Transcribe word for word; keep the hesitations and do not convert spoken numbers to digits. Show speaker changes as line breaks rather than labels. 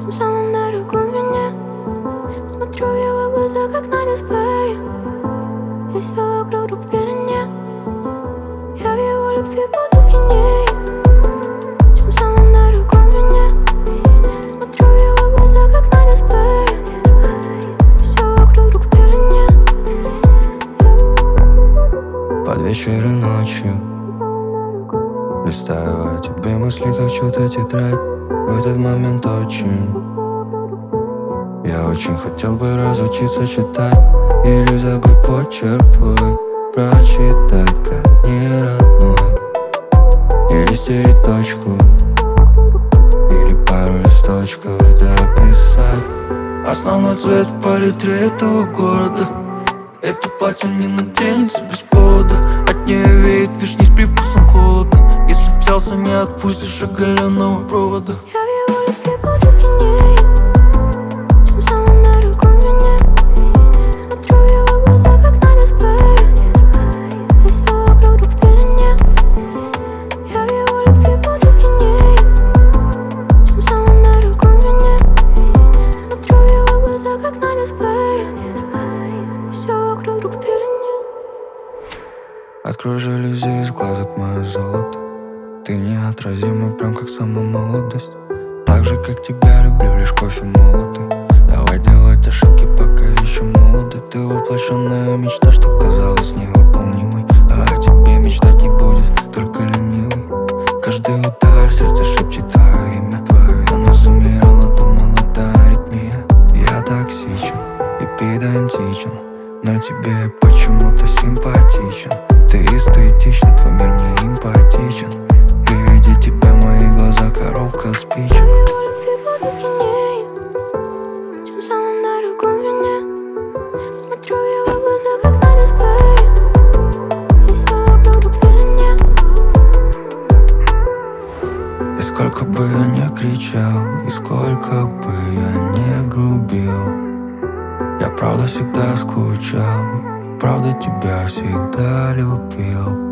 чем самым дорогом мне. Смотрю в его глаза, как на дисплее, и все вокруг друг в пелене. Я в его любви буду пьяней, чем самым дорогом мне. Смотрю в его глаза, как на дисплее, и все вокруг друг в пелене.
Под вечер и ночью листаю о тебе мысли, как чью-то тетрадь. В этот момент очень я очень хотел бы разучиться читать или забыть почерк твой, прочитать как не родной, или стереть точку, или пару листочков дописать. Основной цвет в палитре этого города. Это платье не наденется без повода. От нее веет вишней с привкусом холода. Если взялся, не отпустишь оголенного провода.
Я в его любви буду пьяней, чем самым дорогом мне. Смотрю в его глаза, как на дисплее, и все вокруг друг в пелене. Я в его любви буду пьяней, чем самым дорогом мне. Смотрю в его глаза, как на дисплее, и все вокруг друг в пелене.
Открой жалюзи, из глазок мое золото. Ты неотразима, прям как сама молодость. Так же, как тебя люблю, лишь кофе молотый. Давай делать ошибки, пока еще молоды. Ты воплощенная мечта, что казалась невыполнимой. А о тебе мечтать не будет, только ленивый. Каждый удар сердце шепчет твое имя. Твое оно замирало, думала, это аритмия. Я токсичен и педантичен, но тебе почему-то симпатичен. Ты эстетична, твой мир мне эмпатичен. При виде тебя мои глаза коробка спичек.
Я в его любви буду пьяней, чем самым дорогом мне. Смотрю в его глаза, как на дисплее, и все вокруг друг в пелене.
И сколько бы я ни кричал, и сколько бы я ни грубил, я правда всегда скучал, правда тебя всегда любил.